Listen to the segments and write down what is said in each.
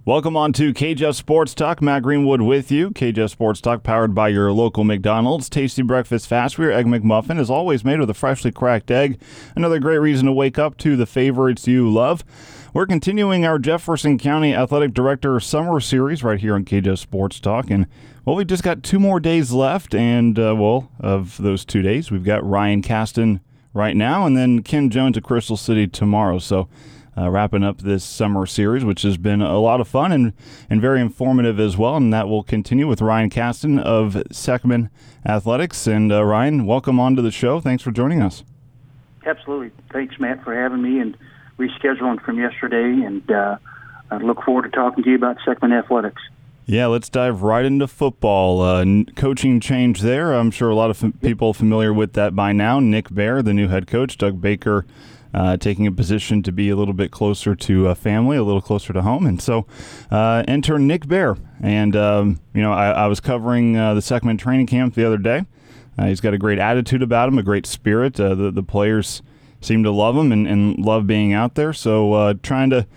Welcome on to KJF Sports Talk. Matt Greenwood with you. KJF Sports Talk powered by your local McDonald's. Tasty breakfast fast food Egg McMuffin is always made with a freshly cracked egg. Another great reason to wake up to the favorites you love. We're continuing our Jefferson County Athletic Director Summer Series right here on KJF Sports Talk. And, well, we just got 2 more days left. And, of those 2 days, we've got Ryan Caston right now and then Ken Jones at Crystal City tomorrow. So, wrapping up this summer series, which has been a lot of fun and very informative as well. And that will continue with Ryan Caston of Seckman Athletics. And Ryan, welcome on to the show. Thanks for joining us. Absolutely. Thanks, Matt, for having me and rescheduling from yesterday. And I look forward to talking to you about Seckman Athletics. Yeah, let's dive right into football. Coaching change there. I'm sure a lot of people familiar with that by now. Nick Bear, the new head coach, Doug Baker, taking a position to be a little bit closer to family, a little closer to home. And so enter Nick Bear. And, I was covering the Seckman training camp the other day. He's got a great attitude about him, a great spirit. The players seem to love him and love being out there. So trying to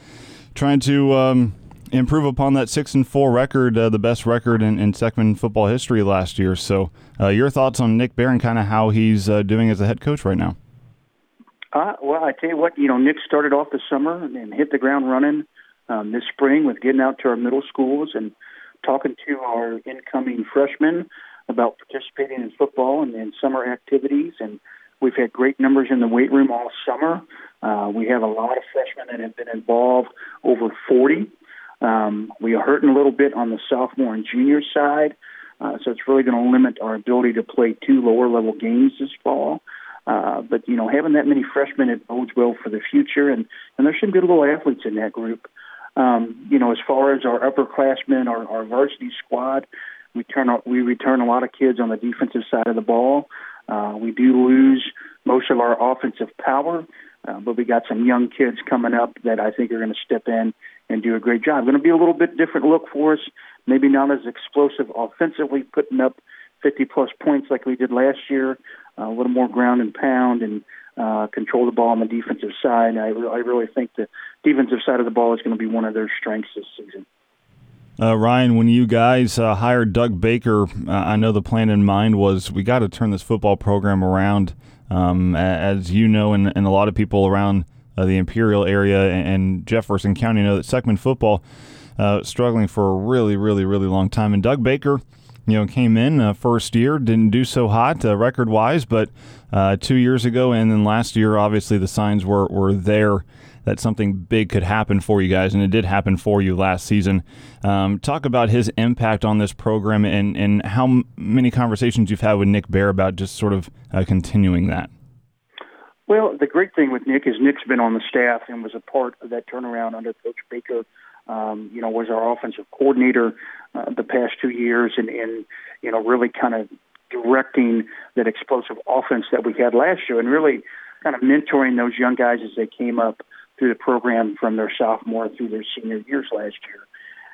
improve upon that 6-4 record, the best record in Seckman football history last year. So your thoughts on Nick Bear and kind of how he's doing as a head coach right now? Well, I tell you what, Nick started off the summer and hit the ground running this spring with getting out to our middle schools and talking to our incoming freshmen about participating in football and summer activities. And we've had great numbers in the weight room all summer. We have a lot of freshmen that have been involved, over 40. We are hurting a little bit on the sophomore and junior side, so it's really going to limit our ability to play 2 lower-level games this fall. But, having that many freshmen, it bodes well for the future, and there's some good little athletes in that group. As far as our upperclassmen, our varsity squad, we return a lot of kids on the defensive side of the ball. We do lose most of our offensive power, but we got some young kids coming up that I think are going to step in and do a great job. Going to be a little bit different look for us, maybe not as explosive offensively, putting up 50-plus points like we did last year, a little more ground and pound and control the ball on the defensive side. I really think the defensive side of the ball is going to be one of their strengths this season. Ryan, when you guys hired Doug Baker, I know the plan in mind was we got to turn this football program around. As you know, and a lot of people around the Imperial area and Jefferson County know that Seckman football struggling for a really, really, really long time. And Doug Baker, came in first year, didn't do so hot record-wise, but 2 years ago and then last year, obviously the signs were there that something big could happen for you guys, and it did happen for you last season. Talk about his impact on this program and how many conversations you've had with Nick Bear about just sort of continuing that. Well, the great thing with Nick is Nick's been on the staff and was a part of that turnaround under Coach Baker. Was our offensive coordinator the past 2 years and really kind of directing that explosive offense that we had last year and really kind of mentoring those young guys as they came up through the program from their sophomore through their senior years last year.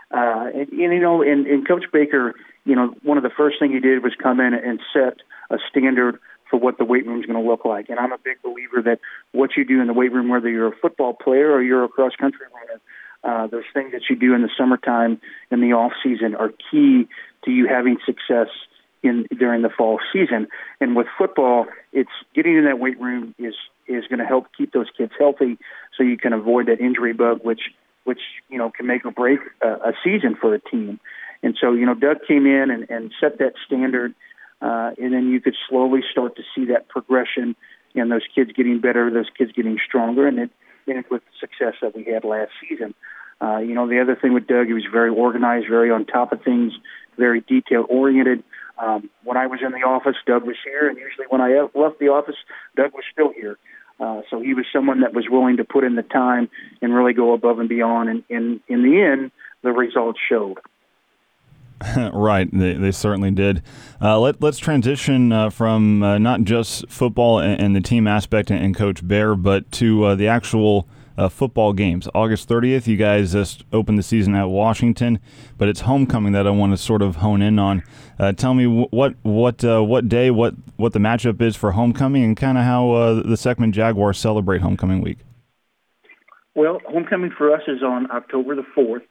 And Coach Baker, one of the first thing he did was come in and set a standard for what the weight room is going to look like. And I'm a big believer that what you do in the weight room, whether you're a football player or you're a cross-country runner, those things that you do in the summertime and the off season are key to you having success during the fall season. And with football, it's getting in that weight room is going to help keep those kids healthy, so you can avoid that injury bug, which can make or break a season for a team. And so Doug came in and set that standard, and then you could slowly start to see that progression and those kids getting better, those kids getting stronger, and it with the success that we had last season. The other thing with Doug, he was very organized, very on top of things, very detail-oriented. When I was in the office, Doug was here, and usually when I left the office, Doug was still here. So he was someone that was willing to put in the time and really go above and beyond, and in the end, the results showed. Right, they certainly did. Let's transition from not just football and the team aspect and Coach Bear, but to the actual football games. August 30th, you guys just opened the season at Washington, but it's homecoming that I want to sort of hone in on. Tell me what day, what the matchup is for homecoming, and kind of how the Seckman Jaguars celebrate homecoming week. Well, homecoming for us is on October the 4th.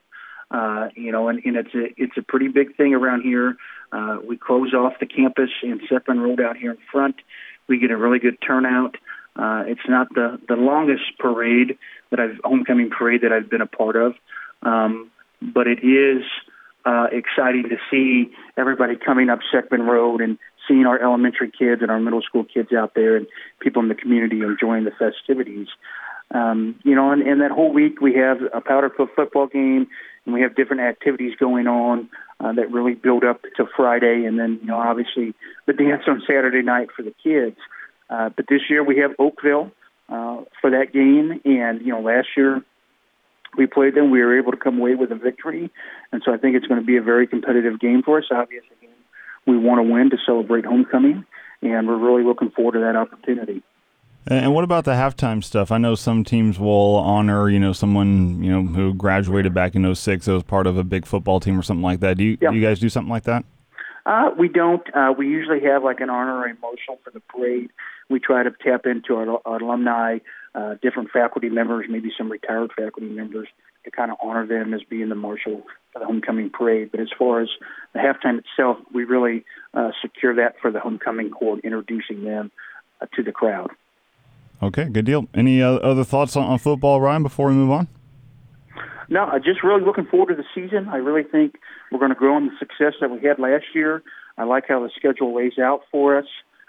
And it's a pretty big thing around here. We close off the campus in Seckman Road out here in front. We get a really good turnout. It's not the longest homecoming parade that I've been a part of, but it is exciting to see everybody coming up Seckman Road and seeing our elementary kids and our middle school kids out there and people in the community enjoying the festivities. And that whole week we have a powder puff football game, and we have different activities going on that really build up to Friday, and then obviously the dance on Saturday night for the kids. But this year we have Oakville for that game, and last year we played them. We were able to come away with a victory, and so I think it's going to be a very competitive game for us. Obviously, we want to win to celebrate homecoming, and we're really looking forward to that opportunity. And what about the halftime stuff? I know some teams will honor, someone, who graduated back in 2006 that was part of a big football team or something like that. Do you guys do something like that? We don't. We usually have like an honorary marshal for the parade. We try to tap into our alumni, different faculty members, maybe some retired faculty members, to kind of honor them as being the marshal for the homecoming parade. But as far as the halftime itself, we really secure that for the homecoming court, introducing them to the crowd. Okay, good deal. Any other thoughts on football, Ryan, before we move on? No, I'm just really looking forward to the season. I really think we're going to grow on the success that we had last year. I like how the schedule lays out for us.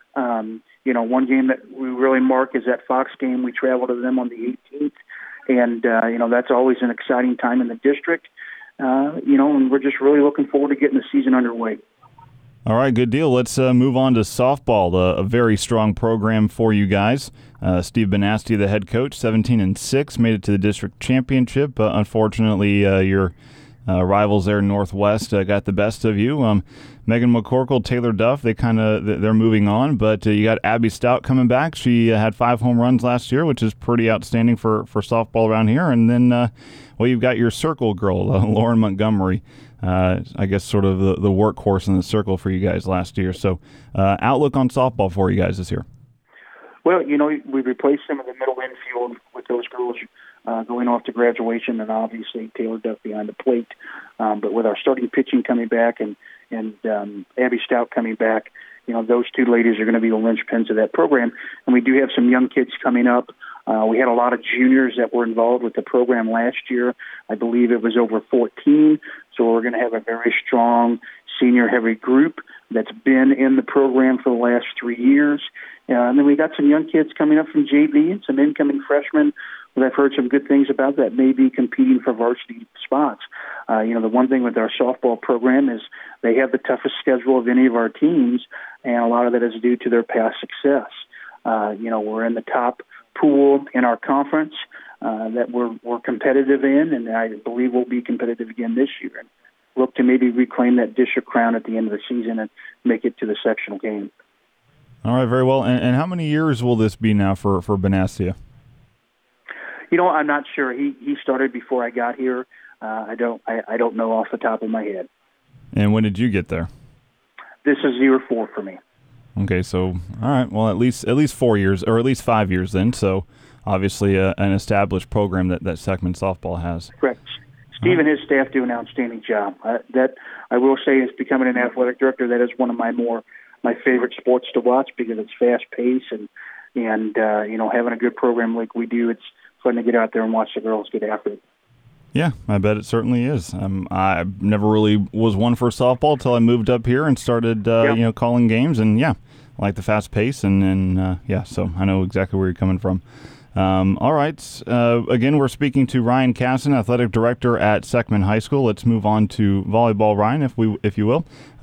One game that we really mark is that Fox game. We travel to them on the 18th, and that's always an exciting time in the district. And we're just really looking forward to getting the season underway. All right, good deal. Let's move on to softball, a very strong program for you guys. Steve Benastia, the head coach, 17-6, made it to the district championship. Unfortunately, your rivals there, Northwest, got the best of you. Megan McCorkle, Taylor Duff, they're moving on, but you got Abby Stout coming back. She had 5 home runs last year, which is pretty outstanding for softball around here. And then, you've got your circle girl, Lauren Montgomery. I guess sort of the workhorse in the circle for you guys last year. So outlook on softball for you guys this year? Well, we replaced some of the middle infield with those girls going off to graduation, and obviously Taylor Duff behind the plate. But with our starting pitching coming back and Abby Stout coming back, those two ladies are going to be the linchpins of that program. And we do have some young kids coming up. We had a lot of juniors that were involved with the program last year. I believe it was over 14. So we're going to have a very strong senior-heavy group that's been in the program for the last 3 years. And then we got some young kids coming up from JV and some incoming freshmen that I've heard some good things about that may be competing for varsity spots. The one thing with our softball program is they have the toughest schedule of any of our teams, and a lot of that is due to their past success. We're in the top pool in our conference that we're competitive in, and I believe we'll be competitive again this year. And look to maybe reclaim that district crown at the end of the season and make it to the sectional game. All right, very well. And how many years will this be now for Benastia? I'm not sure. He started before I got here. I don't know off the top of my head. And when did you get there? This is year 4 for me. Okay, so all right. Well, at least 4 years, or at least 5 years then. So obviously an established program that Seckman softball has. Correct. Steve and his staff do an outstanding job. That I will say is becoming an athletic director. That is one of my favorite sports to watch because it's fast paced and having a good program like we do. It's fun to get out there and watch the girls get after it. Yeah, I bet it certainly is. I never really was one for softball until I moved up here and started, calling games. And, I like the fast pace. And so I know exactly where you're coming from. All right. Again, we're speaking to Ryan Casson, athletic director at Seckman High School. Let's move on to volleyball, Ryan, if you will.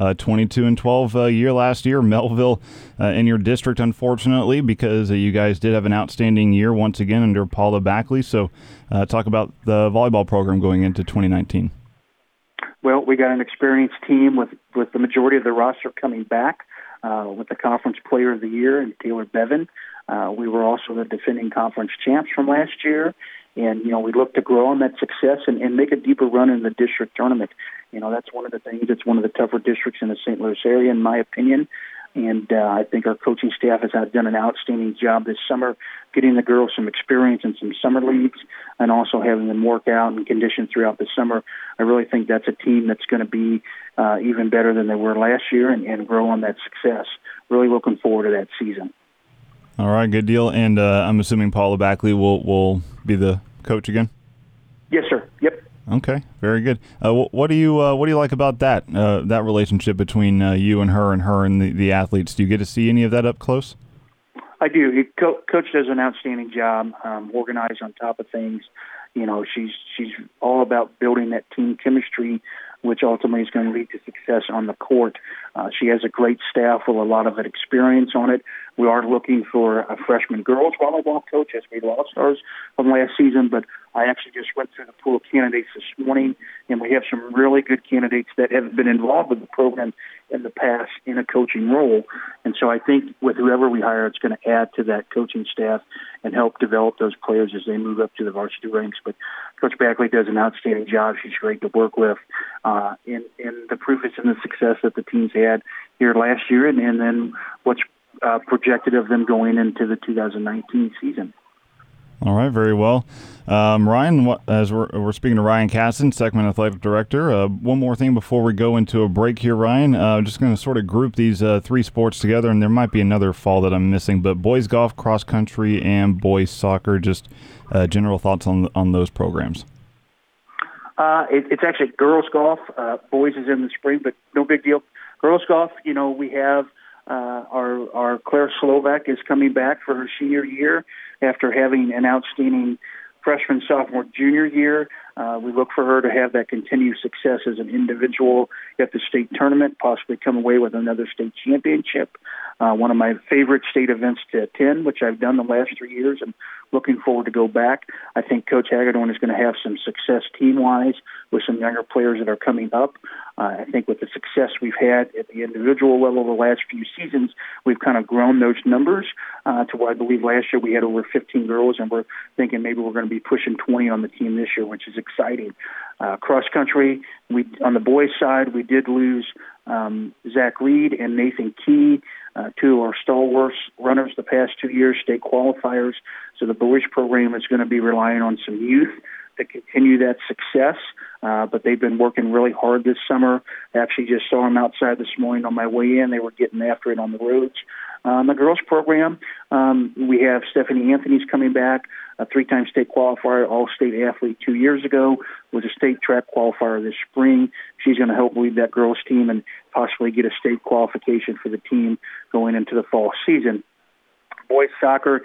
22-12 year last year. Melville in your district, unfortunately, because you guys did have an outstanding year once again under Paula Backley. So talk about the volleyball program going into 2019. Well, we got an experienced team with the majority of the roster coming back with the Conference Player of the Year and Taylor Bevan. We were also the defending conference champs from last year, and we look to grow on that success and make a deeper run in the district tournament. That's one of the things. It's one of the tougher districts in the St. Louis area, in my opinion. And I think our coaching staff has done an outstanding job this summer getting the girls some experience in some summer leagues and also having them work out and condition throughout the summer. I really think that's a team that's going to be even better than they were last year and grow on that success. Really looking forward to that season. All right, good deal. And I'm assuming Paula Backley will be the coach again? Yes, sir. Yep. Okay, very good. What do you like about that relationship between you and her and the athletes? Do you get to see any of that up close? I do. Coach does an outstanding job, organized on top of things. You know, she's all about building that team chemistry, which ultimately is going to lead to success on the court. She has a great staff with a lot of experience on it. We are looking for a freshman girls volleyball coach as we lost ours from last season, but I actually just went through the pool of candidates this morning, and we have some really good candidates that have been involved with the program in the past in a coaching role. And so I think with whoever we hire, it's going to add to that coaching staff and help develop those players as they move up to the varsity ranks. But Coach Backley does an outstanding job. She's great to work with. And the proof is in the success that the team's had here last year and then what's projected of them going into the 2019 season. All right, very well. Ryan, as we're speaking to Ryan Casson, Seckman Athletic Director, one more thing before we go into a break here, Ryan. Just going to sort of group these three sports together, and there might be another fall that I'm missing, but boys golf, cross country, and boys soccer, just general thoughts on those programs. It's actually girls golf. Boys is in the spring, but no big deal. Girls golf, we have our Claire Slovak is coming back for her senior year after having an outstanding freshman, sophomore, junior year. We look for her to have that continued success as an individual at the state tournament, possibly come away with another state championship. One of my favorite state events to attend, which I've done the last 3 years, and looking forward to go back. I think Coach Hagedorn is going to have some success team-wise with some younger players that are coming up. I think with the success we've had at the individual level the last few seasons, we've kind of grown those numbers to where I believe last year we had over 15 girls, and we're thinking maybe we're going to be pushing 20 on the team this year, which is exciting. Cross country, on the boys' side, we did lose Zach Reed and Nathan Key, two of our stalwart runners the past 2 years, state qualifiers. So the boys program is going to be relying on some youth to continue that success. But they've been working really hard this summer. I actually just saw them outside this morning on my way in. They were getting after it on the roads. The girls program, we have Stephanie Anthony's coming back, a three-time state qualifier, all-state athlete 2 years ago, was a state track qualifier this spring. She's going to help lead that girls team and possibly get a state qualification for the team going into the fall season. Boys soccer,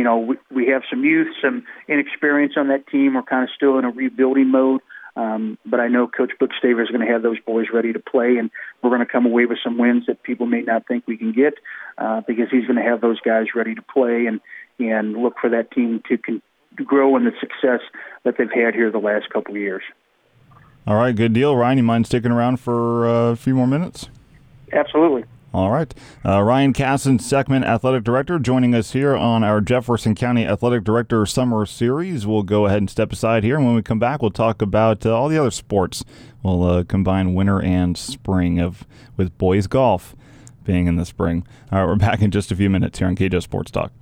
we have some youth, some inexperience on that team. We're kind of still in a rebuilding mode. But I know Coach Bookstaver is going to have those boys ready to play, and we're going to come away with some wins that people may not think we can get because he's going to have those guys ready to play and look for that team to grow in the success that they've had here the last couple of years. All right, good deal. Ryan, you mind sticking around for a few more minutes? Absolutely. All right. Ryan Casson, Seckman Athletic Director, joining us here on our Jefferson County Athletic Director Summer Series. We'll go ahead and step aside here, and when we come back, we'll talk about all the other sports. We'll combine winter and spring with boys golf being in the spring. All right, we're back in just a few minutes here on KJ Sports Talk.